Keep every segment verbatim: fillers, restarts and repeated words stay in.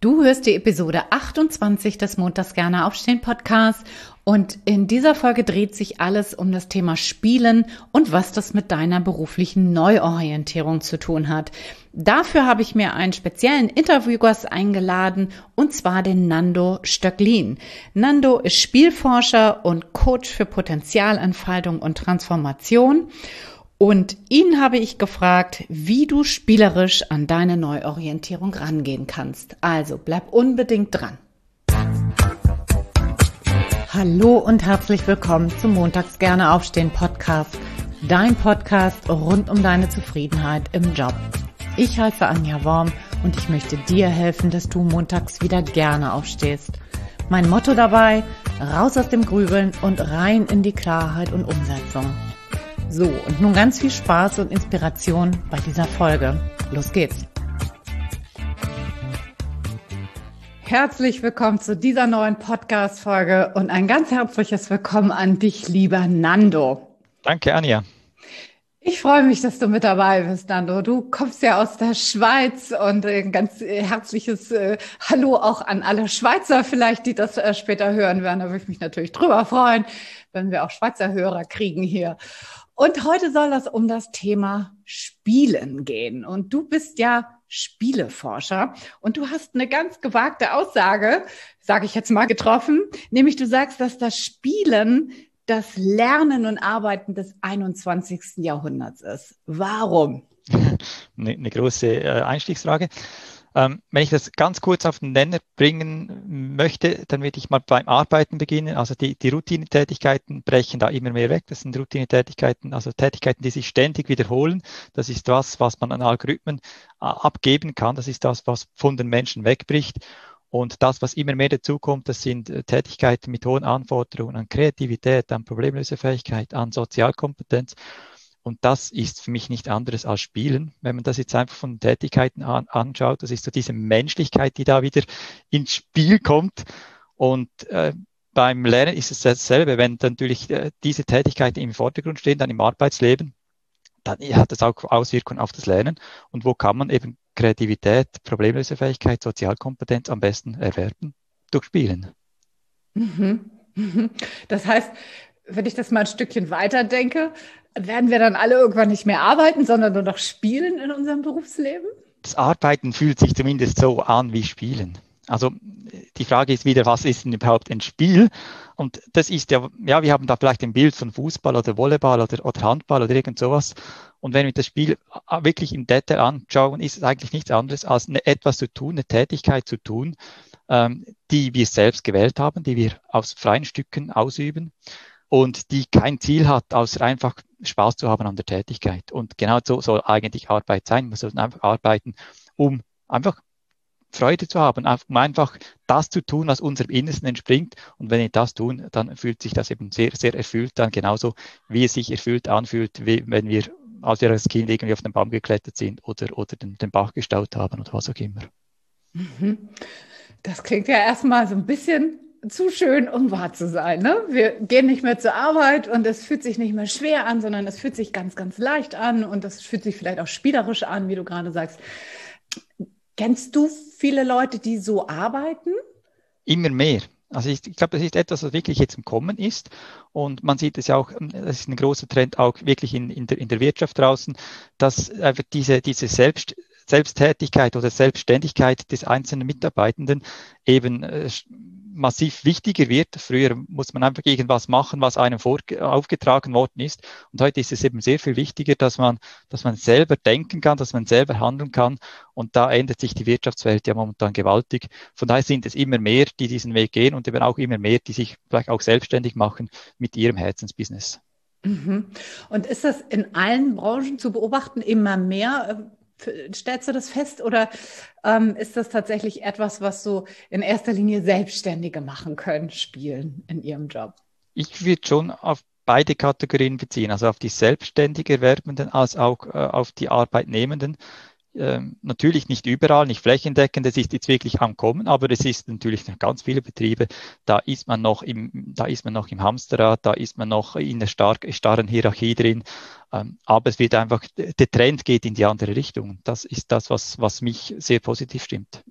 Du hörst die Episode achtundzwanzig des Montags gerne aufstehen Podcasts und in dieser Folge dreht sich alles um das Thema Spielen und was das mit deiner beruflichen Neuorientierung zu tun hat. Dafür habe ich mir einen speziellen Interviewgast eingeladen und zwar den Nando Stöcklin. Nando ist Spielforscher und Coach für Potenzialentfaltung und Transformation. Und ihn habe ich gefragt, wie du spielerisch an deine Neuorientierung rangehen kannst. Also bleib unbedingt dran. Hallo und herzlich willkommen zum Montags gerne aufstehen Podcast. Dein Podcast rund um deine Zufriedenheit im Job. Ich heiße Anja Worm und ich möchte dir helfen, dass du montags wieder gerne aufstehst. Mein Motto dabei, raus aus dem Grübeln und rein in die Klarheit und Umsetzung. So, und nun ganz viel Spaß und Inspiration bei dieser Folge. Los geht's! Herzlich willkommen zu dieser neuen Podcast-Folge und ein ganz herzliches Willkommen an dich, lieber Nando. Danke, Anja. Ich freue mich, dass du mit dabei bist, Nando. Du kommst ja aus der Schweiz und ein ganz herzliches äh, Hallo auch an alle Schweizer vielleicht, die das äh, später hören werden. Da würde ich mich natürlich drüber freuen, wenn wir auch Schweizer Hörer kriegen hier. Und heute soll es um das Thema Spielen gehen. Und du bist ja Spieleforscher und du hast eine ganz gewagte Aussage, sage ich jetzt mal, getroffen. Nämlich du sagst, dass das Spielen das Lernen und Arbeiten des einundzwanzigsten Jahrhunderts ist. Warum? Eine, eine große äh, Einstiegsfrage. Ähm, wenn ich das ganz kurz auf den Nenner bringen möchte, dann würde ich mal beim Arbeiten beginnen. Also die, die Routinetätigkeiten brechen da immer mehr weg. Das sind Routinetätigkeiten, also Tätigkeiten, die sich ständig wiederholen. Das ist was, was man an Algorithmen äh, abgeben kann. Das ist das, was von den Menschen wegbricht. Und das, was immer mehr dazukommt, das sind äh, Tätigkeiten mit hohen Anforderungen an Kreativität, an Problemlösefähigkeit, an Sozialkompetenz. Und das ist für mich nicht anderes als Spielen. Wenn man das jetzt einfach von Tätigkeiten an, anschaut, das ist so diese Menschlichkeit, die da wieder ins Spiel kommt. Und äh, beim Lernen ist es dasselbe. Wenn natürlich äh, diese Tätigkeiten im Vordergrund stehen, dann im Arbeitsleben, dann hat das auch Auswirkungen auf das Lernen. Und wo kann man eben Kreativität, Problemlösefähigkeit, Sozialkompetenz am besten erwerben? Durch Spielen. Mhm. Das heißt, wenn ich das mal ein Stückchen weiter denke, werden wir dann alle irgendwann nicht mehr arbeiten, sondern nur noch spielen in unserem Berufsleben? Das Arbeiten fühlt sich zumindest so an wie Spielen. Also die Frage ist wieder, was ist denn überhaupt ein Spiel? Und das ist ja, ja, wir haben da vielleicht ein Bild von Fußball oder Volleyball oder, oder Handball oder irgend sowas. Und wenn wir das Spiel wirklich im Detail anschauen, ist es eigentlich nichts anderes als eine, etwas zu tun, eine Tätigkeit zu tun, ähm, die wir selbst gewählt haben, die wir aus freien Stücken ausüben. Und die kein Ziel hat, außer einfach Spaß zu haben an der Tätigkeit. Und genau so soll eigentlich Arbeit sein. Man soll einfach arbeiten, um einfach Freude zu haben, um einfach das zu tun, was unserem Innersten entspringt. Und wenn wir das tun, dann fühlt sich das eben sehr, sehr erfüllt dann genauso, wie es sich erfüllt anfühlt, wie wenn wir, als wir als Kind irgendwie auf den Baum geklettert sind oder, oder den, den Bach gestaut haben oder was auch immer. Das klingt ja erstmal so ein bisschen zu schön, um wahr zu sein, ne? Wir gehen nicht mehr zur Arbeit und es fühlt sich nicht mehr schwer an, sondern es fühlt sich ganz, ganz leicht an und es fühlt sich vielleicht auch spielerisch an, wie du gerade sagst. Kennst du viele Leute, die so arbeiten? Immer mehr. Also ich, ich glaube, das ist etwas, was wirklich jetzt im Kommen ist und man sieht es ja auch, das ist ein großer Trend auch wirklich in, in, der, in der Wirtschaft draußen, dass einfach diese, diese Selbst Selbsttätigkeit oder Selbstständigkeit des einzelnen Mitarbeitenden eben äh, massiv wichtiger wird. Früher muss man einfach irgendwas machen, was einem vor, aufgetragen worden ist. Und heute ist es eben sehr viel wichtiger, dass man, dass man selber denken kann, dass man selber handeln kann. Und da ändert sich die Wirtschaftswelt ja momentan gewaltig. Von daher sind es immer mehr, die diesen Weg gehen und eben auch immer mehr, die sich vielleicht auch selbstständig machen mit ihrem Herzensbusiness. Mhm. Und ist das in allen Branchen zu beobachten, immer mehr? Stellst du das fest oder ähm, ist das tatsächlich etwas, was so in erster Linie Selbstständige machen können, spielen in ihrem Job? Ich würde schon auf beide Kategorien beziehen, also auf die selbstständig Erwerbenden als auch äh, auf die Arbeitnehmenden. Ähm, natürlich nicht überall, nicht flächendeckend, das ist jetzt wirklich am Kommen, aber es ist natürlich noch ganz viele Betriebe, da ist man noch im, da ist man noch im Hamsterrad, da ist man noch in der stark, starren Hierarchie drin, ähm, aber es wird einfach, der Trend geht in die andere Richtung. Das ist das, was, was mich sehr positiv stimmt.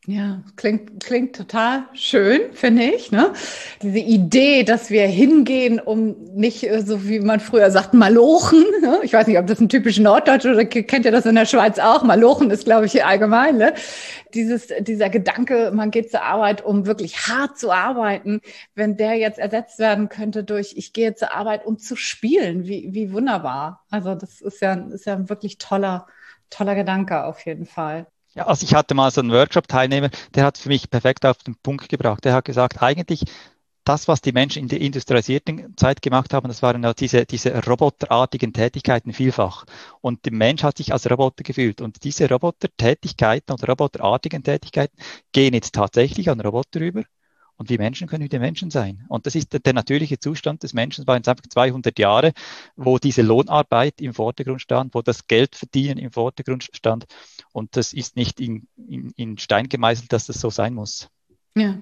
Ja, klingt, klingt total schön, finde ich, ne? Diese Idee, dass wir hingehen, um nicht, äh, so wie man früher sagt, malochen, ne? Ich weiß nicht, ob das ein typisch Norddeutsch oder kennt ihr das in der Schweiz auch? Malochen ist, glaube ich, allgemein, ne? Dieses, dieser Gedanke, man geht zur Arbeit, um wirklich hart zu arbeiten, wenn der jetzt ersetzt werden könnte durch, ich gehe zur Arbeit, um zu spielen, wie, wie wunderbar. Also das ist ja, ist ja ein wirklich toller, toller Gedanke auf jeden Fall. Ja, also ich hatte mal so einen Workshop-Teilnehmer, der hat für mich perfekt auf den Punkt gebracht. Der hat gesagt, eigentlich das, was die Menschen in der industrialisierten Zeit gemacht haben, das waren ja diese, diese roboterartigen Tätigkeiten vielfach. Und der Mensch hat sich als Roboter gefühlt. Und diese Robotertätigkeiten oder roboterartigen Tätigkeiten gehen jetzt tatsächlich an Roboter über. Und wir Menschen können wieder Menschen sein. Und das ist der, der natürliche Zustand des Menschen. Es waren jetzt einfach zweihundert Jahre, wo diese Lohnarbeit im Vordergrund stand, wo das Geldverdienen im Vordergrund stand. Und das ist nicht in, in, in Stein gemeißelt, dass das so sein muss. Ja.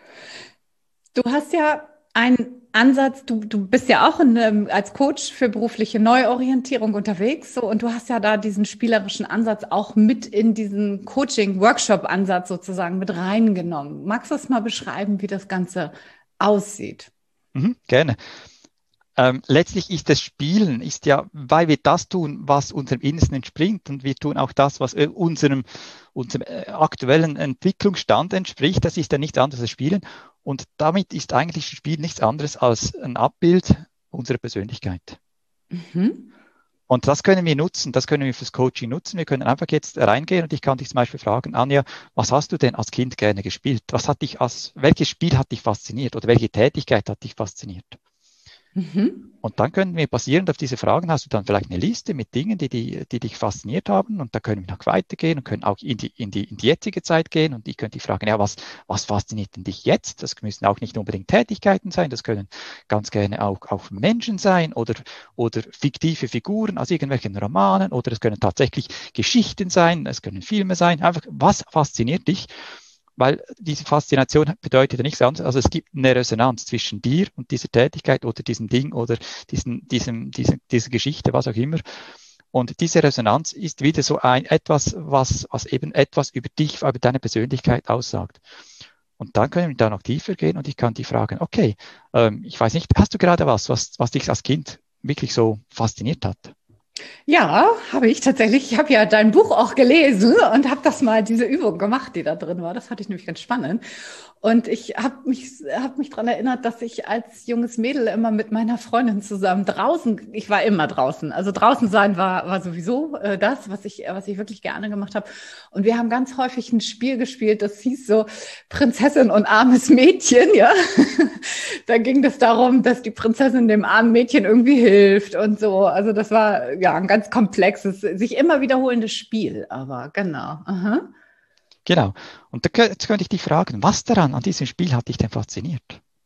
Du hast ja einen Ansatz, du, du bist ja auch in, ähm, als Coach für berufliche Neuorientierung unterwegs, so, und du hast ja da diesen spielerischen Ansatz auch mit in diesen Coaching-Workshop-Ansatz sozusagen mit reingenommen. Magst du das mal beschreiben, wie das Ganze aussieht? Mhm, gerne. Ähm, letztlich ist das Spielen, ist ja, weil wir das tun, was unserem Innersten entspringt, und wir tun auch das, was äh, unserem, unserem äh, aktuellen Entwicklungsstand entspricht. Das ist ja nichts anderes als Spielen. Und damit ist eigentlich das Spiel nichts anderes als ein Abbild unserer Persönlichkeit. Mhm. Und das können wir nutzen, das können wir fürs Coaching nutzen. Wir können einfach jetzt reingehen und ich kann dich zum Beispiel fragen, Anja, was hast du denn als Kind gerne gespielt? Was hat dich als, welches Spiel hat dich fasziniert oder welche Tätigkeit hat dich fasziniert? Mhm. Und dann können wir basierend auf diese Fragen, hast du dann vielleicht eine Liste mit Dingen, die, die, die dich fasziniert haben, und da können wir noch weitergehen und können auch in die, in die, in die jetzige Zeit gehen, und ich könnte dich fragen, ja, was, was fasziniert denn dich jetzt? Das müssen auch nicht unbedingt Tätigkeiten sein, das können ganz gerne auch, auch Menschen sein oder, oder fiktive Figuren aus irgendwelchen Romanen, oder es können tatsächlich Geschichten sein, es können Filme sein, einfach, was fasziniert dich? Weil diese Faszination bedeutet ja nichts anderes, also es gibt eine Resonanz zwischen dir und dieser Tätigkeit oder diesem Ding oder diesen, diesem, diese, dieser Geschichte, was auch immer. Und diese Resonanz ist wieder so ein etwas, was, was eben etwas über dich, über deine Persönlichkeit aussagt. Und dann können wir da noch tiefer gehen und ich kann dich fragen, okay, ähm, ich weiß nicht, hast du gerade was, was, was dich als Kind wirklich so fasziniert hat? Ja, habe ich tatsächlich. Ich habe ja dein Buch auch gelesen und habe das mal, diese Übung gemacht, die da drin war. Das fand ich nämlich ganz spannend. Und ich habe mich, hab mich daran erinnert, dass ich als junges Mädel immer mit meiner Freundin zusammen draußen, ich war immer draußen. Also draußen sein war, war sowieso äh, das, was ich, was ich wirklich gerne gemacht habe. Und wir haben ganz häufig ein Spiel gespielt, das hieß so Prinzessin und armes Mädchen, ja. Da ging es darum, dass die Prinzessin dem armen Mädchen irgendwie hilft und so. Also das war ja ein ganz komplexes, sich immer wiederholendes Spiel, aber genau. Aha. Genau. Und da, jetzt könnte ich dich fragen, was daran an diesem Spiel hat dich denn fasziniert?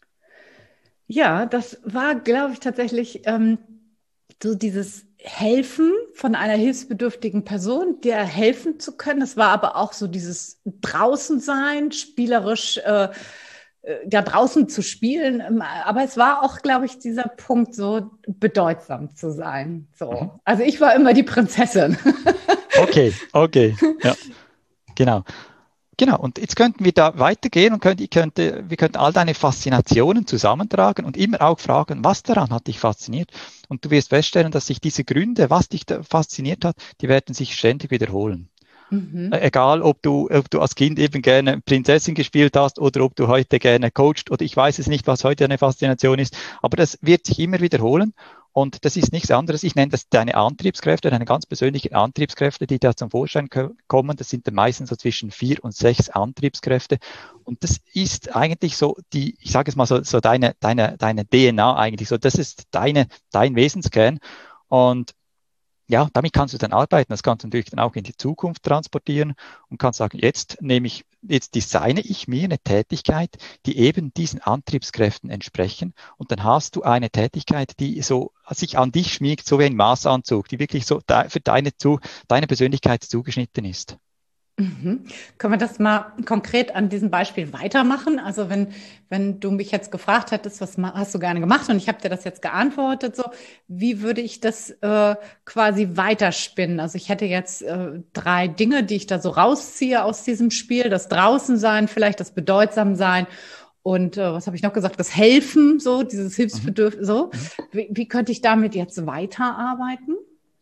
Ja, das war, glaube ich, tatsächlich ähm, so dieses Helfen von einer hilfsbedürftigen Person, der helfen zu können. Es war aber auch so dieses Draußensein, spielerisch äh, ja draußen zu spielen. Aber es war auch, glaube ich, dieser Punkt, so bedeutsam zu sein. So. Mhm. Also ich war immer die Prinzessin. Okay, okay, ja, genau. Genau, und jetzt könnten wir da weitergehen und könnte, ich könnte, wir könnten all deine Faszinationen zusammentragen und immer auch fragen, was daran hat dich fasziniert? Und du wirst feststellen, dass sich diese Gründe, was dich da fasziniert hat, die werden sich ständig wiederholen. Mhm. Egal, ob du, ob du als Kind eben gerne Prinzessin gespielt hast oder ob du heute gerne coacht oder ich weiß es nicht, was heute eine Faszination ist, aber das wird sich immer wiederholen. Und das ist nichts anderes. Ich nenne das deine Antriebskräfte, deine ganz persönlichen Antriebskräfte, die da zum Vorschein kommen. Das sind dann meistens so zwischen vier und sechs Antriebskräfte. Und das ist eigentlich so die, ich sage es mal so, so deine, deine, deine D N A eigentlich. So, das ist deine, dein Wesenskern. Und ja, damit kannst du dann arbeiten. Das kannst du natürlich dann auch in die Zukunft transportieren und kannst sagen, jetzt nehme ich, jetzt designe ich mir eine Tätigkeit, die eben diesen Antriebskräften entsprechen. Und dann hast du eine Tätigkeit, die so sich an dich schmiegt, so wie ein Maßanzug, die wirklich so für deine, deine Persönlichkeit zugeschnitten ist. Mhm. Können wir das mal konkret an diesem Beispiel weitermachen? Also wenn, wenn du mich jetzt gefragt hättest, was ma- hast du gerne gemacht und ich habe dir das jetzt geantwortet, so, wie würde ich das äh, quasi weiterspinnen? Also ich hätte jetzt äh, drei Dinge, die ich da so rausziehe aus diesem Spiel. Das Draußensein, vielleicht das Bedeutsamsein und äh, was habe ich noch gesagt? Das Helfen, so, dieses Mhm. Hilfsbedürfnis, so. Mhm. Wie, wie könnte ich damit jetzt weiterarbeiten?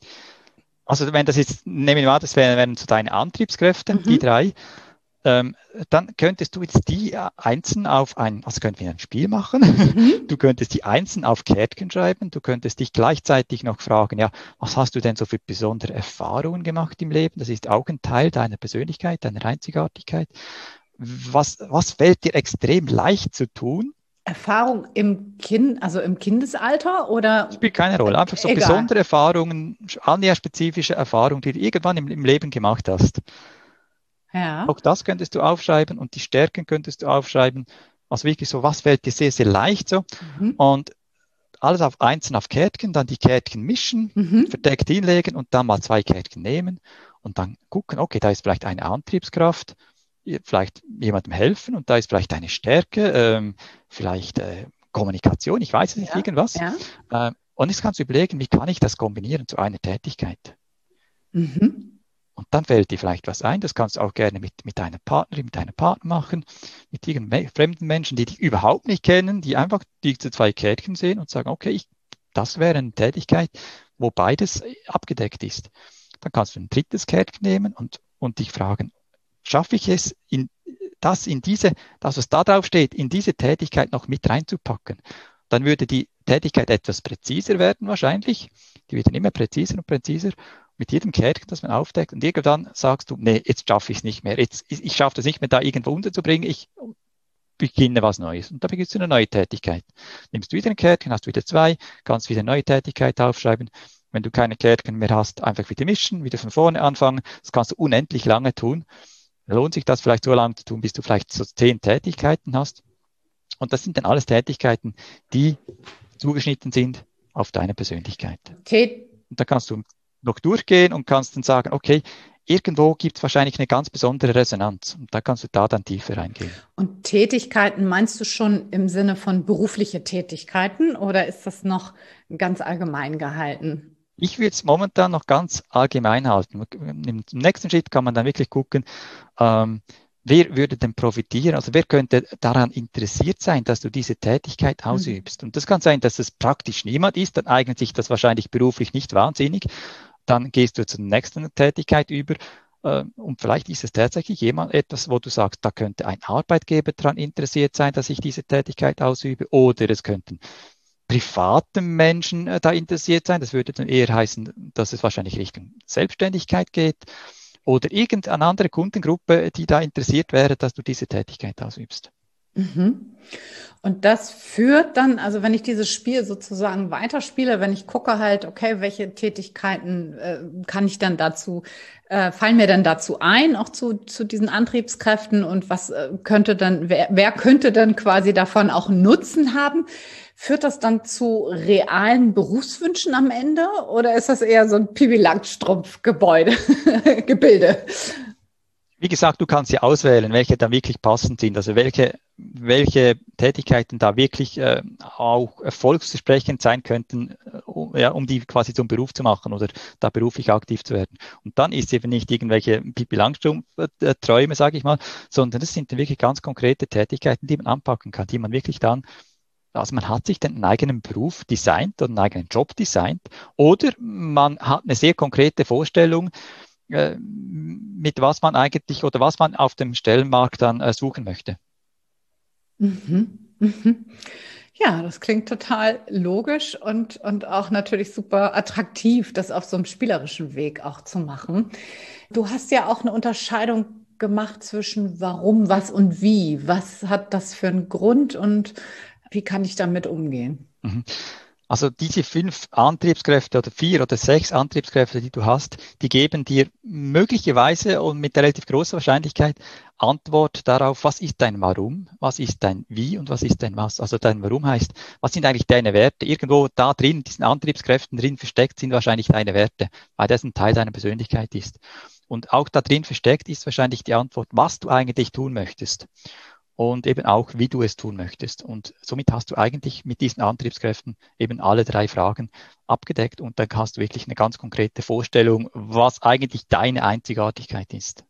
Also wenn das jetzt, nehmen wir mal, das wären, wären so deine Antriebskräfte, die Mhm. drei, ähm, dann könntest du jetzt die äh, einzeln auf ein, also könnten wir ein Spiel machen. Mhm. Du könntest die einzeln auf Kärtchen schreiben. Du könntest dich gleichzeitig noch fragen, ja, was hast du denn so für besondere Erfahrungen gemacht im Leben? Das ist auch ein Teil deiner Persönlichkeit, deiner Einzigartigkeit. Was, was fällt dir extrem leicht zu tun? Erfahrung im Kind, also im Kindesalter oder Spielt keine Rolle. Einfach so egal? besondere Erfahrungen, annäherspezifische Erfahrungen, die du irgendwann im, im Leben gemacht hast. Ja. Auch das könntest du aufschreiben und die Stärken könntest du aufschreiben. Also wirklich so, was fällt dir sehr, sehr leicht so. Mhm. Und alles auf einzeln auf Kärtchen, dann die Kärtchen mischen, Mhm. verdeckt hinlegen und dann mal zwei Kärtchen nehmen und dann gucken, okay, da ist vielleicht eine Antriebskraft, vielleicht jemandem helfen und da ist vielleicht eine Stärke, ähm, vielleicht äh, Kommunikation, ich weiß es nicht, Ja. irgendwas. Ja. Ähm, und jetzt kannst du überlegen, wie kann ich das kombinieren zu einer Tätigkeit? Mhm. Und dann fällt dir vielleicht was ein. Das kannst du auch gerne mit, mit deiner Partnerin, mit deinem Partner machen, mit irgendeinem fremden Menschen, die dich überhaupt nicht kennen, die einfach diese zwei Kärtchen sehen und sagen, okay, ich, das wäre eine Tätigkeit, wo beides abgedeckt ist. Dann kannst du ein drittes Kärtchen nehmen und, und dich fragen, schaffe ich es, in, das in diese, das, was da drauf steht, in diese Tätigkeit noch mit reinzupacken? Dann würde die Tätigkeit etwas präziser werden wahrscheinlich. Die wird dann immer präziser und präziser mit jedem Kärtchen, das man aufdeckt. Und irgendwann sagst du, nee, jetzt schaffe ich es nicht mehr. Jetzt, ich, ich schaffe es nicht mehr, da irgendwo unterzubringen. Ich beginne was Neues. Und da beginnst du eine neue Tätigkeit. Nimmst du wieder ein Kärtchen, hast du wieder zwei, kannst wieder eine neue Tätigkeit aufschreiben. Wenn du keine Kärtchen mehr hast, einfach wieder mischen, wieder von vorne anfangen. Das kannst du unendlich lange tun. Lohnt sich das vielleicht so lange zu tun, bis du vielleicht so zehn Tätigkeiten hast. Und das sind dann alles Tätigkeiten, die zugeschnitten sind auf deine Persönlichkeit. Tät Und da kannst du noch durchgehen und kannst dann sagen, okay, irgendwo gibt es wahrscheinlich eine ganz besondere Resonanz. Und da kannst du da dann tiefer reingehen. und Tätigkeiten meinst du schon im Sinne von berufliche Tätigkeiten oder ist das noch ganz allgemein gehalten? Ich würde es momentan noch ganz allgemein halten. Im nächsten Schritt kann man dann wirklich gucken, ähm, wer würde denn profitieren? Also wer könnte daran interessiert sein, dass du diese Tätigkeit Mhm. ausübst? Und das kann sein, dass es praktisch niemand ist, dann eignet sich das wahrscheinlich beruflich nicht wahnsinnig. Dann gehst du zur nächsten Tätigkeit über. äh, Und vielleicht ist es tatsächlich jemand etwas, wo du sagst, da könnte ein Arbeitgeber daran interessiert sein, dass ich diese Tätigkeit ausübe. Oder es könnten private Menschen äh, da interessiert sein. Das würde dann eher heißen, dass es wahrscheinlich Richtung Selbstständigkeit geht. Oder irgendeine andere Kundengruppe, die da interessiert wäre, dass du diese Tätigkeit ausübst. Mhm. Und das führt dann, also wenn ich dieses Spiel sozusagen weiterspiele, wenn ich gucke halt, okay, welche Tätigkeiten äh, kann ich dann dazu, äh, fallen mir dann dazu ein, auch zu, zu diesen Antriebskräften und was äh, könnte dann, wer, wer könnte dann quasi davon auch einen Nutzen haben? Führt das dann zu realen Berufswünschen am Ende oder ist das eher so ein Pipi Langstrumpf-Gebäude, Gebilde? Wie gesagt, du kannst ja auswählen, welche dann wirklich passend sind, also welche, welche Tätigkeiten da wirklich äh, auch erfolgsversprechend sein könnten, äh, um, ja, um die quasi zum Beruf zu machen oder da beruflich aktiv zu werden. Und dann ist eben nicht irgendwelche Pipi Langstrumpf-Träume, sage ich mal, sondern das sind dann wirklich ganz konkrete Tätigkeiten, die man anpacken kann, die man wirklich dann, also man hat sich dann einen eigenen Beruf designt oder einen eigenen Job designt oder man hat eine sehr konkrete Vorstellung, äh, mit was man eigentlich oder was man auf dem Stellenmarkt dann äh, suchen möchte. Mhm. Mhm. Ja, das klingt total logisch und, und auch natürlich super attraktiv, das auf so einem spielerischen Weg auch zu machen. Du hast ja auch eine Unterscheidung gemacht zwischen warum, was und wie. Was hat das für einen Grund und wie kann ich damit umgehen? Mhm. Also diese fünf Antriebskräfte oder vier oder sechs Antriebskräfte, die du hast, die geben dir möglicherweise und mit relativ großer Wahrscheinlichkeit Antwort darauf, was ist dein Warum, was ist dein Wie und was ist dein Was. Also dein Warum heißt, was sind eigentlich deine Werte? Irgendwo da drin, diesen Antriebskräften drin versteckt sind wahrscheinlich deine Werte, weil das ein Teil deiner Persönlichkeit ist. Und auch da drin versteckt ist wahrscheinlich die Antwort, was du eigentlich tun möchtest und eben auch, wie du es tun möchtest. Und somit hast du eigentlich mit diesen Antriebskräften eben alle drei Fragen abgedeckt und dann hast du wirklich eine ganz konkrete Vorstellung, was eigentlich deine Einzigartigkeit ist.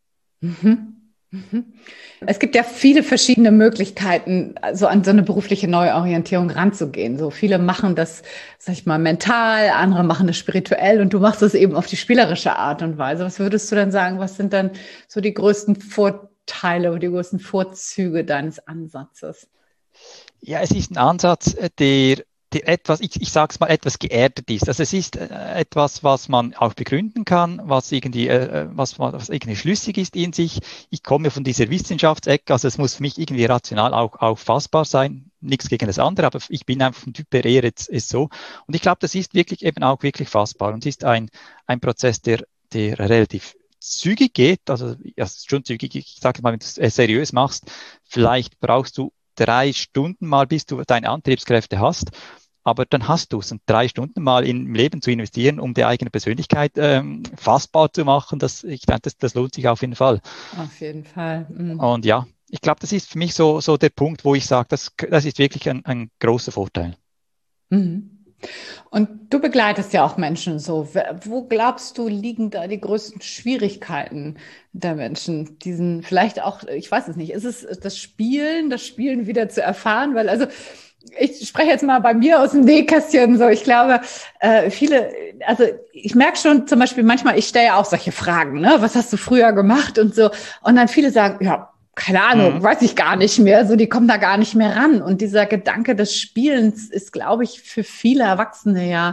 Mhm. Mhm. Es gibt ja viele verschiedene Möglichkeiten, so an so eine berufliche Neuorientierung ranzugehen. So viele machen das, sag ich mal, mental, andere machen das spirituell und du machst das eben auf die spielerische Art und Weise. Was würdest du dann sagen, was sind dann so die größten Vorteile oder die größten Vorzüge deines Ansatzes? Ja, es ist ein Ansatz, der die etwas, ich, ich sage es mal, etwas geerdet ist. Also es ist äh, etwas, was man auch begründen kann, was irgendwie, äh, was, was irgendwie schlüssig ist in sich. Ich komme von dieser Wissenschaftsecke, also es muss für mich irgendwie rational auch, auch fassbar sein. Nichts gegen das andere, aber ich bin einfach vom Typ her eher jetzt ist so. Und ich glaube, das ist wirklich eben auch wirklich fassbar und es ist ein, ein Prozess, der, der relativ zügig geht. Also ja, schon zügig. Ich sage mal, wenn du es seriös machst, vielleicht brauchst du drei Stunden mal, bis du deine Antriebskräfte hast. Aber dann hast du es. Und drei Stunden mal im Leben zu investieren, um die eigene Persönlichkeit ähm, fassbar zu machen, das, ich denke, das, das lohnt sich auf jeden Fall. Auf jeden Fall. Mhm. Und ja, ich glaube, das ist für mich so, so der Punkt, wo ich sage, das, das ist wirklich ein, ein großer Vorteil. Mhm. Und du begleitest ja auch Menschen so. Wo glaubst du, liegen da die größten Schwierigkeiten der Menschen? Diesen vielleicht auch, ich weiß es nicht, ist es das Spielen, das Spielen wieder zu erfahren? Weil also ich spreche jetzt mal bei mir aus dem Nähkästchen so. Ich glaube, äh, viele, also ich merke schon zum Beispiel manchmal, ich stelle ja auch solche Fragen, ne? Was hast du früher gemacht und so? Und dann viele sagen, ja, keine Ahnung, mhm. weiß ich gar nicht mehr. So, die kommen da gar nicht mehr ran. Und dieser Gedanke des Spielens ist, glaube ich, für viele Erwachsene ja,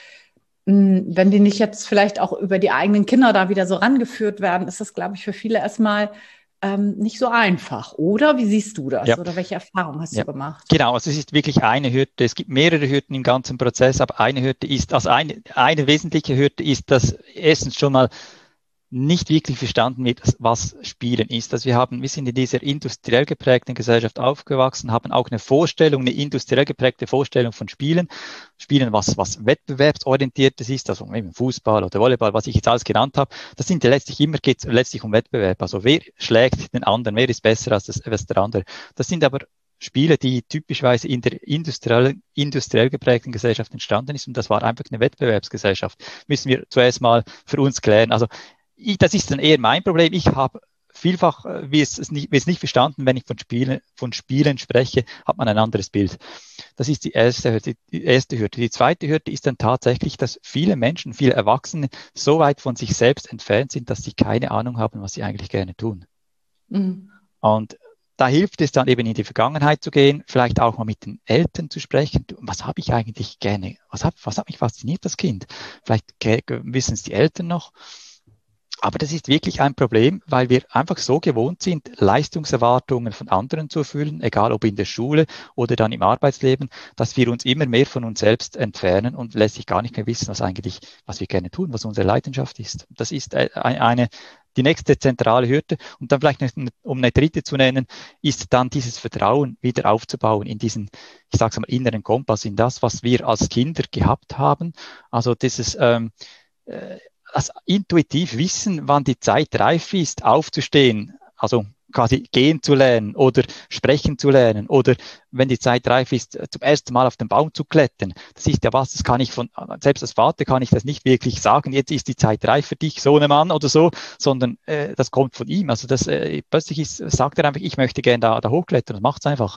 mh, wenn die nicht jetzt vielleicht auch über die eigenen Kinder da wieder so rangeführt werden, ist das, glaube ich, für viele erstmal ähm, nicht so einfach. Oder wie siehst du das? Ja. Oder welche Erfahrungen hast ja. du gemacht? Genau, also es ist wirklich eine Hürde. Es gibt mehrere Hürden im ganzen Prozess, aber eine Hürde ist, also eine, eine wesentliche Hürde ist, dass erstens schon mal nicht wirklich verstanden wird, was Spielen ist. Also wir haben, wir sind in dieser industriell geprägten Gesellschaft aufgewachsen, haben auch eine Vorstellung, eine industriell geprägte Vorstellung von Spielen. Spielen, was, was wettbewerbsorientiertes ist, also eben Fußball oder Volleyball, was ich jetzt alles genannt habe. Das sind ja letztlich immer, geht es letztlich um Wettbewerb. Also wer schlägt den anderen, wer ist besser als, das, als der andere. Das sind aber Spiele, die typischerweise in der industriell, industriell geprägten Gesellschaft entstanden ist. Und das war einfach eine Wettbewerbsgesellschaft. Müssen wir zuerst mal für uns klären. Also Ich, das ist dann eher mein Problem. Ich habe vielfach, wie es, es nicht, wie es nicht verstanden, wenn ich von Spielen, von Spielen spreche, hat man ein anderes Bild. Das ist die erste Hürde. Die erste Hürde. Die zweite Hürde ist dann tatsächlich, dass viele Menschen, viele Erwachsene so weit von sich selbst entfernt sind, dass sie keine Ahnung haben, was sie eigentlich gerne tun. Mhm. Und da hilft es dann eben in die Vergangenheit zu gehen, vielleicht auch mal mit den Eltern zu sprechen. Was habe ich eigentlich gerne? Was hat, was hat mich fasziniert, das Kind? Vielleicht wissen es die Eltern noch. Aber das ist wirklich ein Problem, weil wir einfach so gewohnt sind, Leistungserwartungen von anderen zu erfüllen, egal ob in der Schule oder dann im Arbeitsleben, dass wir uns immer mehr von uns selbst entfernen und letztlich gar nicht mehr wissen, was eigentlich, was wir gerne tun, was unsere Leidenschaft ist. Das ist eine, die nächste zentrale Hürde. Und dann vielleicht, um eine dritte zu nennen, ist dann dieses Vertrauen wieder aufzubauen in diesen, ich sage es mal, inneren Kompass, in das, was wir als Kinder gehabt haben. Also dieses, ähm, äh, das intuitiv wissen, wann die Zeit reif ist, aufzustehen, also quasi gehen zu lernen oder sprechen zu lernen oder wenn die Zeit reif ist, zum ersten Mal auf den Baum zu klettern. Das ist ja was, das kann ich von, selbst als Vater kann ich das nicht wirklich sagen, jetzt ist die Zeit reif für dich, Sohnemann oder so, sondern äh, das kommt von ihm. Also das äh, plötzlich ist, sagt er einfach, ich möchte gerne da, da hochklettern, das macht's einfach.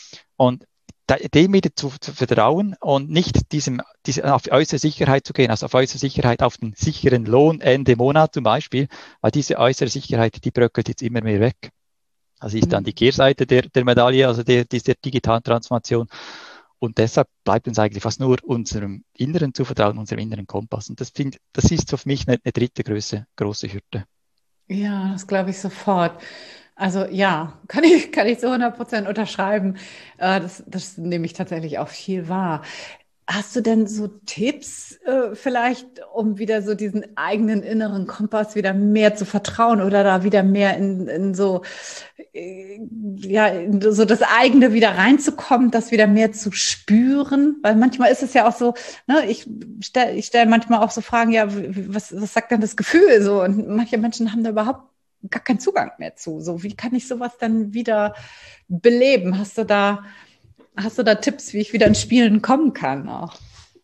Und dem wieder zu, zu vertrauen und nicht diesem, diese, auf äußere Sicherheit zu gehen, also auf äußere Sicherheit, auf den sicheren Lohn Ende Monat zum Beispiel, weil diese äußere Sicherheit, die bröckelt jetzt immer mehr weg. Also ist dann die Kehrseite der, der Medaille, also der, dieser digitalen Transformation. Und deshalb bleibt uns eigentlich fast nur unserem Inneren zu vertrauen, unserem inneren Kompass. Und das, find, das ist so für mich eine, eine dritte große, große Hürde. Ja, das glaube ich sofort. Also ja, kann ich, kann ich zu hundert Prozent unterschreiben. Das, das nehme ich tatsächlich auch viel wahr. Hast du denn so Tipps äh, vielleicht, um wieder so diesen eigenen inneren Kompass wieder mehr zu vertrauen oder da wieder mehr in, in so, äh, ja, in so das eigene wieder reinzukommen, das wieder mehr zu spüren? Weil manchmal ist es ja auch so, ne, ich stelle ich stell manchmal auch so Fragen, ja, was, was sagt denn das Gefühl so? Und manche Menschen haben da überhaupt gar keinen Zugang mehr zu. So, wie kann ich sowas dann wieder beleben? Hast du da Hast du da Tipps, wie ich wieder ins Spielen kommen kann auch?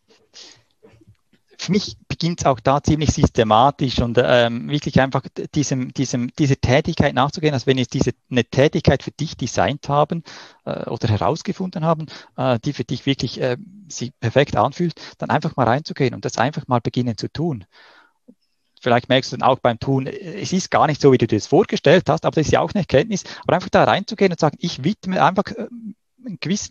Für mich beginnt es auch da ziemlich systematisch und ähm, wirklich einfach diesem, diesem, dieser Tätigkeit nachzugehen, als wenn jetzt diese eine Tätigkeit für dich designt haben äh, oder herausgefunden haben, äh, die für dich wirklich äh, sich perfekt anfühlt, dann einfach mal reinzugehen und das einfach mal beginnen zu tun. Vielleicht merkst du dann auch beim Tun, es ist gar nicht so, wie du dir das vorgestellt hast, aber das ist ja auch eine Erkenntnis, aber einfach da reinzugehen und sagen, ich widme einfach einen gewissen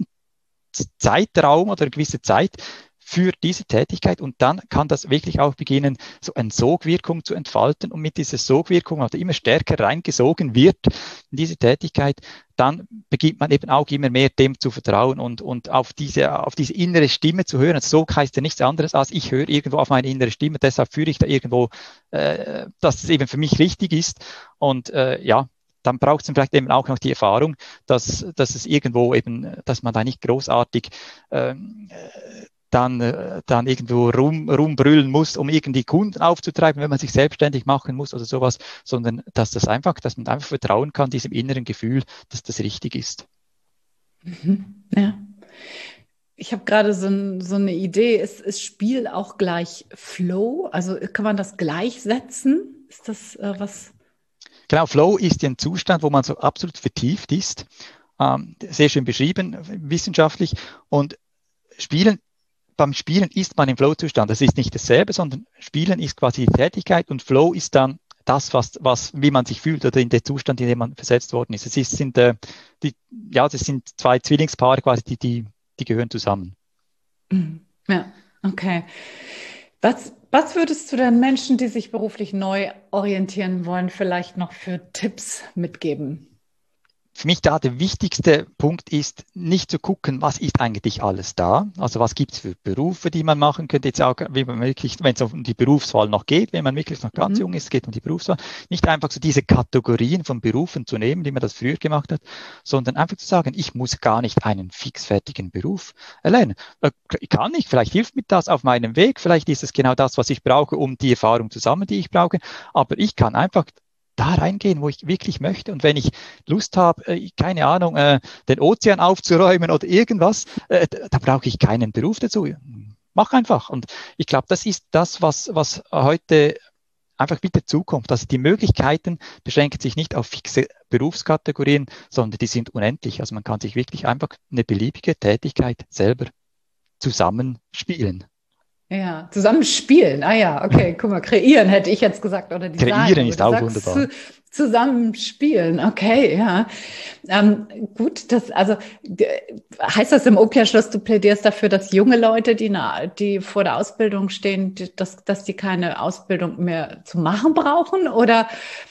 Zeitraum oder eine gewisse Zeit für diese Tätigkeit und dann kann das wirklich auch beginnen, so eine Sogwirkung zu entfalten und mit dieser Sogwirkung, also immer stärker reingesogen wird in diese Tätigkeit, dann beginnt man eben auch immer mehr dem zu vertrauen und, und auf diese, auf diese innere Stimme zu hören. Also Sog heißt ja nichts anderes als ich höre irgendwo auf meine innere Stimme, deshalb führe ich da irgendwo, äh, dass es eben für mich richtig ist und äh, ja, dann braucht es vielleicht eben auch noch die Erfahrung, dass, dass es irgendwo eben, dass man da nicht großartig ähm, dann, äh, dann irgendwo rum, rumbrüllen muss, um irgendwie Kunden aufzutreiben, wenn man sich selbstständig machen muss oder sowas, sondern dass das einfach, dass man einfach vertrauen kann, diesem inneren Gefühl, dass das richtig ist. Mhm. Ja. Ich habe gerade so, ein, so eine Idee, ist, ist Spiel auch gleich Flow? Also kann man das gleichsetzen? Ist das äh, was? Genau, Flow ist ein Zustand, wo man so absolut vertieft ist, ähm, sehr schön beschrieben, wissenschaftlich. Und Spielen, beim Spielen ist man im Flow-Zustand. Das ist nicht dasselbe, sondern Spielen ist quasi die Tätigkeit und Flow ist dann das, was, was, wie man sich fühlt oder in den Zustand, in dem man versetzt worden ist. Es ist, sind, äh, die, ja, das sind zwei Zwillingspaare quasi, die, die, die gehören zusammen. Ja, okay. Was, was würdest du denn Menschen, die sich beruflich neu orientieren wollen, vielleicht noch für Tipps mitgeben? Für mich da der wichtigste Punkt ist, nicht zu gucken, was ist eigentlich alles da. Also was gibt es für Berufe, die man machen könnte. Jetzt auch, wenn man wirklich, wenn es um die Berufswahl noch geht, wenn man wirklich noch ganz mhm. jung ist, geht um die Berufswahl. Nicht einfach so diese Kategorien von Berufen zu nehmen, wie man das früher gemacht hat, sondern einfach zu sagen, ich muss gar nicht einen fixfertigen Beruf erlernen. Ich kann nicht, vielleicht hilft mir das auf meinem Weg, vielleicht ist es genau das, was ich brauche, um die Erfahrung zu sammeln, die ich brauche. Aber ich kann einfach da reingehen, wo ich wirklich möchte. Und wenn ich Lust habe, äh, keine Ahnung, äh, den Ozean aufzuräumen oder irgendwas, äh, da brauche ich keinen Beruf dazu. Mach einfach. Und ich glaube, das ist das, was, was heute einfach wieder zukommt. Also die Möglichkeiten beschränken sich nicht auf fixe Berufskategorien, sondern die sind unendlich. Also man kann sich wirklich einfach eine beliebige Tätigkeit selber zusammenspielen. Ja, zusammen spielen. Ah ja, okay, guck mal, kreieren hätte ich jetzt gesagt oder design. Kreieren ist auch wunderbar. Zu, zusammen spielen, okay, ja. Ähm, gut, das, also heißt das im Umkehrschluss, du plädierst dafür, dass junge Leute, die, na, die vor der Ausbildung stehen, die, dass, dass die keine Ausbildung mehr zu machen brauchen? Oder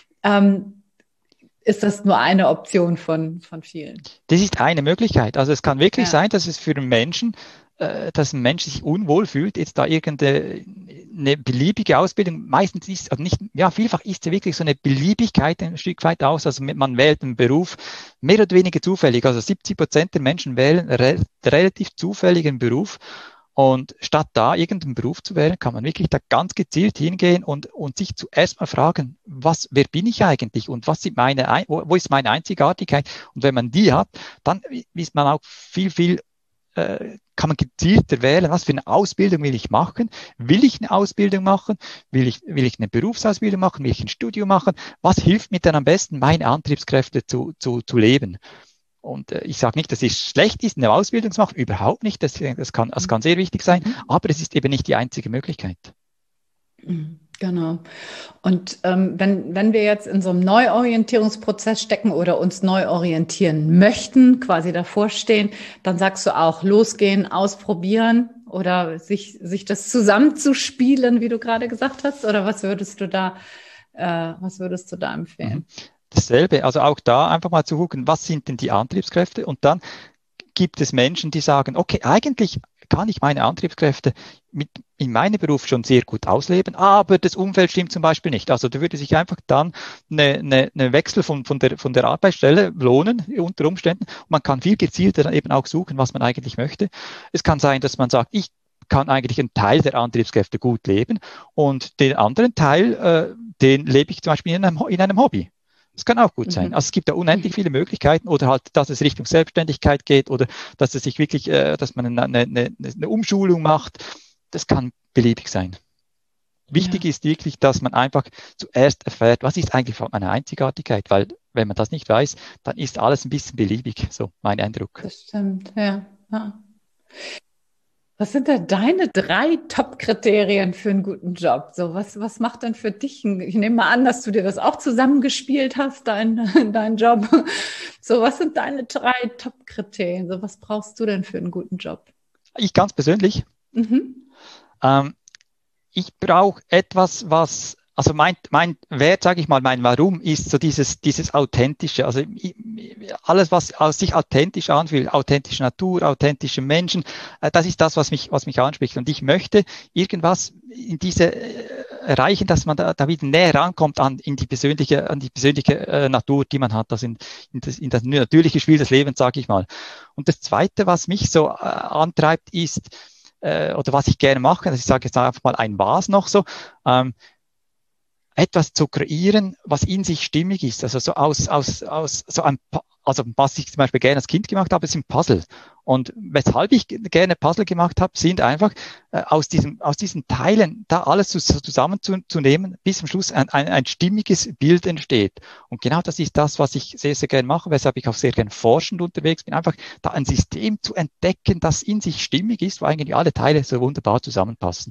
ähm, ist das nur eine Option von, von vielen? Das ist eine Möglichkeit. Also es kann wirklich ja. sein, dass es für einen Menschen dass ein Mensch sich unwohl fühlt, jetzt da irgendeine eine beliebige Ausbildung, meistens ist, also nicht, ja, vielfach ist ja wirklich so eine Beliebigkeit ein Stück weit aus, also man wählt einen Beruf mehr oder weniger zufällig, also siebzig Prozent der Menschen wählen re relativ zufälligen Beruf und statt da irgendeinen Beruf zu wählen, kann man wirklich da ganz gezielt hingehen und, und sich zuerst mal fragen, was, wer bin ich eigentlich und was sind meine, wo, wo ist meine Einzigartigkeit und wenn man die hat, dann ist man auch viel, viel kann man gezielter wählen, was für eine Ausbildung will ich machen? Will ich eine Ausbildung machen? Will ich, will ich eine Berufsausbildung machen? Will ich ein Studium machen? Was hilft mir dann am besten, meine Antriebskräfte zu, zu, zu leben? Und äh, ich sage nicht, dass es schlecht ist, eine Ausbildung zu machen, überhaupt nicht. Das, das, kann, das kann sehr wichtig sein, aber es ist eben nicht die einzige Möglichkeit. Genau. Und ähm, wenn, wenn wir jetzt in so einem Neuorientierungsprozess stecken oder uns neu orientieren möchten, quasi davor stehen, dann sagst du auch, losgehen, ausprobieren oder sich, sich das zusammenzuspielen, wie du gerade gesagt hast, oder was würdest du da, äh, was würdest du da empfehlen? Dasselbe, also auch da einfach mal zu gucken, was sind denn die Antriebskräfte und dann gibt es Menschen, die sagen, okay, eigentlich kann ich meine Antriebskräfte mit, in meinem Beruf schon sehr gut ausleben, aber das Umfeld stimmt zum Beispiel nicht. Also da würde sich einfach dann eine, eine, eine Wechsel von, von, der, von der Arbeitsstelle lohnen unter Umständen. Und man kann viel gezielter dann eben auch suchen, was man eigentlich möchte. Es kann sein, dass man sagt, ich kann eigentlich einen Teil der Antriebskräfte gut leben und den anderen Teil, äh, den lebe ich zum Beispiel in einem, in einem Hobby. Das kann auch gut sein. Mhm. Also es gibt da unendlich viele Möglichkeiten oder halt, dass es Richtung Selbstständigkeit geht oder dass es sich wirklich, äh, dass man eine, eine, eine Umschulung macht. Das kann beliebig sein. Wichtig Ja. ist wirklich, dass man einfach zuerst erfährt, was ist eigentlich eine Einzigartigkeit, weil wenn man das nicht weiß, dann ist alles ein bisschen beliebig, so mein Eindruck. Das stimmt, ja. Ja. Was sind denn deine drei Top-Kriterien für einen guten Job? So, was, was macht denn für dich ein, ich nehme mal an, dass du dir das auch zusammengespielt hast, dein, dein Job. So, was sind deine drei Top-Kriterien? So, was brauchst du denn für einen guten Job? Ich ganz persönlich, Mhm. ähm, ich brauche etwas, was, also mein, mein Wert, sage ich mal, mein Warum ist so dieses, dieses Authentische. Also alles, was aus sich authentisch anfühlt, authentische Natur, authentische Menschen, äh, das ist das, was mich, was mich anspricht. Und ich möchte irgendwas in diese äh, erreichen, dass man da, da wieder näher rankommt an in die persönliche, an die persönliche äh, Natur, die man hat, also in, in, das, in das natürliche Spiel des Lebens, sage ich mal. Und das Zweite, was mich so äh, antreibt, ist oder was ich gerne mache, also ich sage jetzt einfach mal ein Was noch so, ähm, etwas zu kreieren, was in sich stimmig ist, also so aus, aus, aus so ein, also was ich zum Beispiel gerne als Kind gemacht habe, sind Puzzle. Und weshalb ich gerne Puzzle gemacht habe, sind einfach äh, aus diesem, aus diesen Teilen da alles zu, zusammenzunehmen, bis zum Schluss ein, ein, ein stimmiges Bild entsteht. Und genau das ist das, was ich sehr, sehr gerne mache, weshalb ich auch sehr gerne forschend unterwegs bin, einfach da ein System zu entdecken, das in sich stimmig ist, wo eigentlich alle Teile so wunderbar zusammenpassen.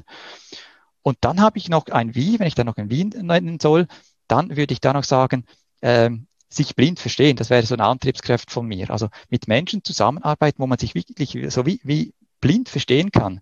Und dann habe ich noch ein Wie, wenn ich da noch ein Wie nennen soll, dann würde ich da noch sagen, ähm, sich blind verstehen, das wäre so eine Antriebskraft von mir. Also mit Menschen zusammenarbeiten, wo man sich wirklich so wie, wie blind verstehen kann.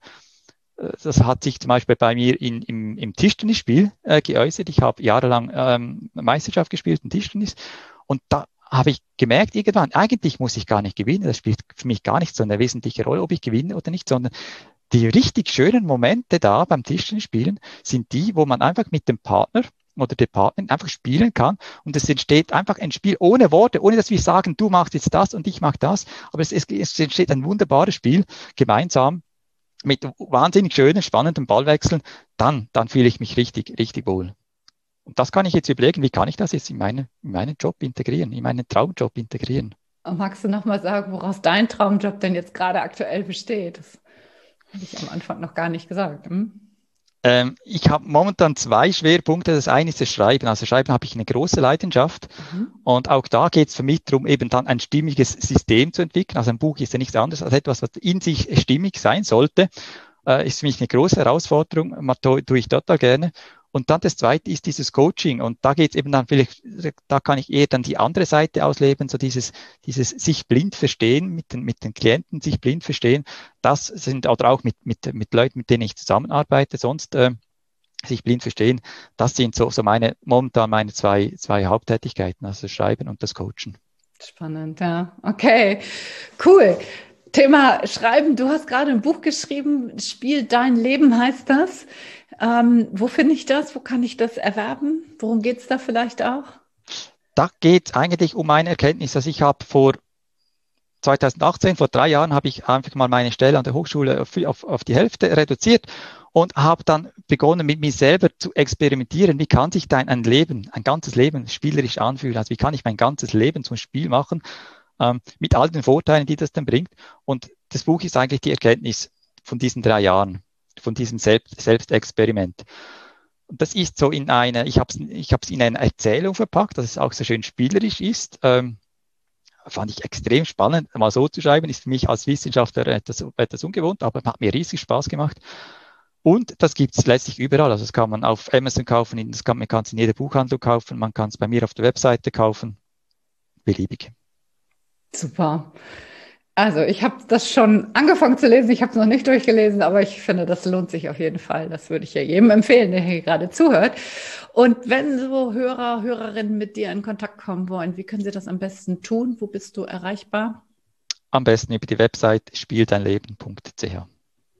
Das hat sich zum Beispiel bei mir in, im, im Tischtennisspiel äh, geäußert. Ich habe jahrelang ähm, Meisterschaft gespielt in Tischtennis und da habe ich gemerkt irgendwann, eigentlich muss ich gar nicht gewinnen. Das spielt für mich gar nicht so eine wesentliche Rolle, ob ich gewinne oder nicht, sondern die richtig schönen Momente da beim Tischtennisspielen sind die, wo man einfach mit dem Partner oder der Partnerin einfach spielen kann und es entsteht einfach ein Spiel ohne Worte, ohne dass wir sagen, du machst jetzt das und ich mach das, aber es, es, es entsteht ein wunderbares Spiel gemeinsam mit wahnsinnig schönen, spannenden Ballwechseln, dann, dann fühle ich mich richtig, richtig wohl. Und das kann ich jetzt überlegen, wie kann ich das jetzt in meinen, in meinen Job integrieren, in meinen Traumjob integrieren. Und magst du noch mal sagen, woraus dein Traumjob denn jetzt gerade aktuell besteht? Das habe ich am Anfang noch gar nicht gesagt. Hm? Ähm, ich habe momentan zwei Schwerpunkte. Das eine ist das Schreiben. Also Schreiben habe ich eine große Leidenschaft. Mhm. Und auch da geht es für mich darum, eben dann ein stimmiges System zu entwickeln. Also ein Buch ist ja nichts anderes als etwas, was in sich stimmig sein sollte. Äh, ist für mich eine große Herausforderung. Tue ich total gerne. Und dann das Zweite ist dieses Coaching. Und da geht es eben dann vielleicht, da kann ich eher dann die andere Seite ausleben, so dieses, dieses sich blind verstehen mit den, mit den Klienten, sich blind verstehen. Das sind, oder auch mit, mit, mit Leuten, mit denen ich zusammenarbeite, sonst äh, sich blind verstehen. Das sind so, so meine, momentan meine zwei, zwei Haupttätigkeiten, also das Schreiben und das Coachen. Spannend, ja. Okay, cool. Thema Schreiben. Du hast gerade ein Buch geschrieben, Spiel dein Leben heißt das. Ähm, wo finde ich das? Wo kann ich das erwerben? Worum geht es da vielleicht auch? Da geht es eigentlich um eine Erkenntnis. Also ich habe vor zwanzig achtzehn, vor drei Jahren, habe ich einfach mal meine Stelle an der Hochschule auf, auf, auf die Hälfte reduziert und habe dann begonnen, mit mir selber zu experimentieren. Wie kann sich dein ein Leben, ein ganzes Leben spielerisch anfühlen? Also wie kann ich mein ganzes Leben zum Spiel machen? Ähm, mit all den Vorteilen, die das dann bringt. Und das Buch ist eigentlich die Erkenntnis von diesen drei Jahren, von diesem Selbst, Selbstexperiment. Und das ist so in eine, ich habe es ich hab's in eine Erzählung verpackt, dass es auch so schön spielerisch ist. Ähm, fand ich extrem spannend, mal so zu schreiben, ist für mich als Wissenschaftler etwas, etwas ungewohnt, aber hat mir riesig Spaß gemacht. Und das gibt es letztlich überall. Also das kann man auf Amazon kaufen, das kann, man kann es in jeder Buchhandlung kaufen, man kann es bei mir auf der Webseite kaufen, beliebig. Super. Also ich habe das schon angefangen zu lesen, ich habe es noch nicht durchgelesen, aber ich finde, das lohnt sich auf jeden Fall. Das würde ich ja jedem empfehlen, der hier gerade zuhört. Und wenn so Hörer, Hörerinnen mit dir in Kontakt kommen wollen, wie können sie das am besten tun? Wo bist du erreichbar? Am besten über die Website spiel dein leben punkt c h.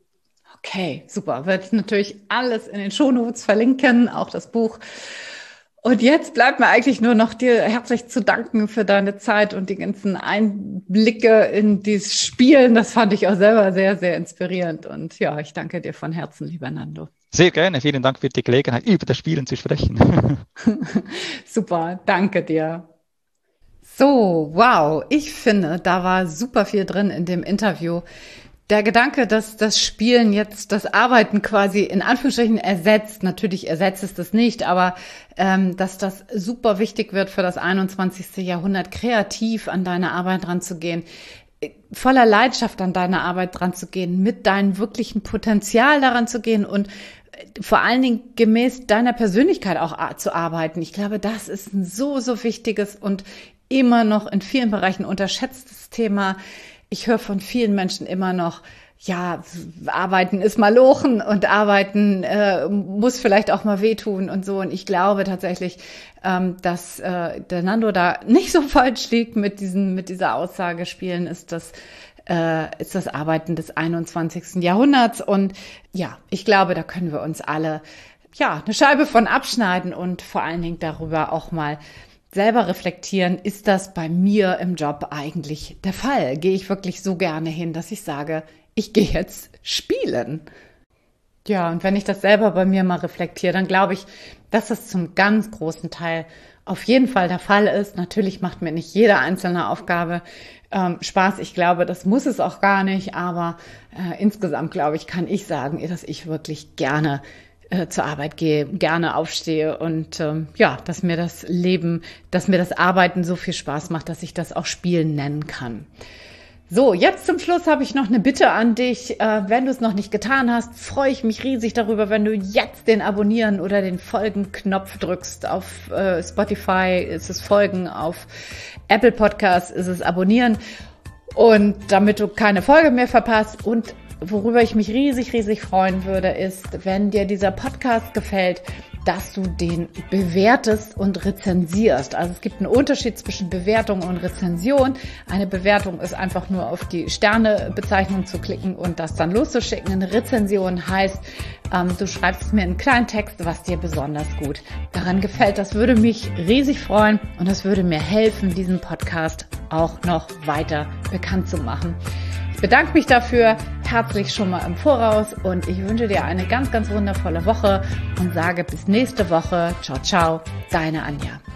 Okay, super. Werde ich natürlich alles in den Shownotes verlinken, auch das Buch. Und jetzt bleibt mir eigentlich nur noch dir herzlich zu danken für deine Zeit und die ganzen Einblicke in dieses Spielen. Das fand ich auch selber sehr, sehr inspirierend. Und ja, ich danke dir von Herzen, lieber Nando. Sehr gerne. Vielen Dank für die Gelegenheit, über das Spielen zu sprechen. Super, danke dir. So, wow. Ich finde, da war super viel drin in dem Interview. Der Gedanke, dass das Spielen jetzt das Arbeiten quasi in Anführungsstrichen ersetzt, natürlich ersetzt es das nicht, aber ähm, dass das super wichtig wird für das einundzwanzigste Jahrhundert, kreativ an deine Arbeit ranzugehen, voller Leidenschaft an deine Arbeit dran zu gehen, mit deinem wirklichen Potenzial daran zu gehen und vor allen Dingen gemäß deiner Persönlichkeit auch zu arbeiten. Ich glaube, das ist ein so, so wichtiges und immer noch in vielen Bereichen unterschätztes Thema. Ich höre von vielen Menschen immer noch, ja, arbeiten ist malochen und arbeiten äh, muss vielleicht auch mal wehtun und so. Und ich glaube tatsächlich, ähm, dass äh, der Nando da nicht so falsch liegt mit diesen, mit dieser Aussage. Spielen ist das, äh, ist das Arbeiten des einundzwanzigsten Jahrhunderts. Und ja, ich glaube, da können wir uns alle, ja, eine Scheibe von abschneiden und vor allen Dingen darüber auch mal selber reflektieren, ist das bei mir im Job eigentlich der Fall? Gehe ich wirklich so gerne hin, dass ich sage, ich gehe jetzt spielen? Ja, und wenn ich das selber bei mir mal reflektiere, dann glaube ich, dass das zum ganz großen Teil auf jeden Fall der Fall ist. Natürlich macht mir nicht jede einzelne Aufgabe ähm, Spaß. Ich glaube, das muss es auch gar nicht, aber äh, insgesamt, glaube ich, kann ich sagen, dass ich wirklich gerne zur Arbeit gehe, gerne aufstehe und ähm, ja, dass mir das Leben, dass mir das Arbeiten so viel Spaß macht, dass ich das auch Spielen nennen kann. So, jetzt zum Schluss habe ich noch eine Bitte an dich. Äh, wenn du es noch nicht getan hast, freue ich mich riesig darüber, wenn du jetzt den Abonnieren oder den Folgen-Knopf drückst. Auf äh, Spotify ist es Folgen, auf Apple Podcasts ist es Abonnieren und damit du keine Folge mehr verpasst. Und worüber ich mich riesig, riesig freuen würde, ist, wenn dir dieser Podcast gefällt, dass du den bewertest und rezensierst. Also es gibt einen Unterschied zwischen Bewertung und Rezension. Eine Bewertung ist einfach nur auf die Sternebezeichnung zu klicken und das dann loszuschicken. Eine Rezension heißt, ähm, du schreibst mir einen kleinen Text, was dir besonders gut daran gefällt. Das würde mich riesig freuen und das würde mir helfen, diesen Podcast auch noch weiter bekannt zu machen. Ich bedanke mich dafür herzlich schon mal im Voraus und ich wünsche dir eine ganz, ganz wundervolle Woche und sage bis nächste Woche. Ciao, ciao, deine Anja.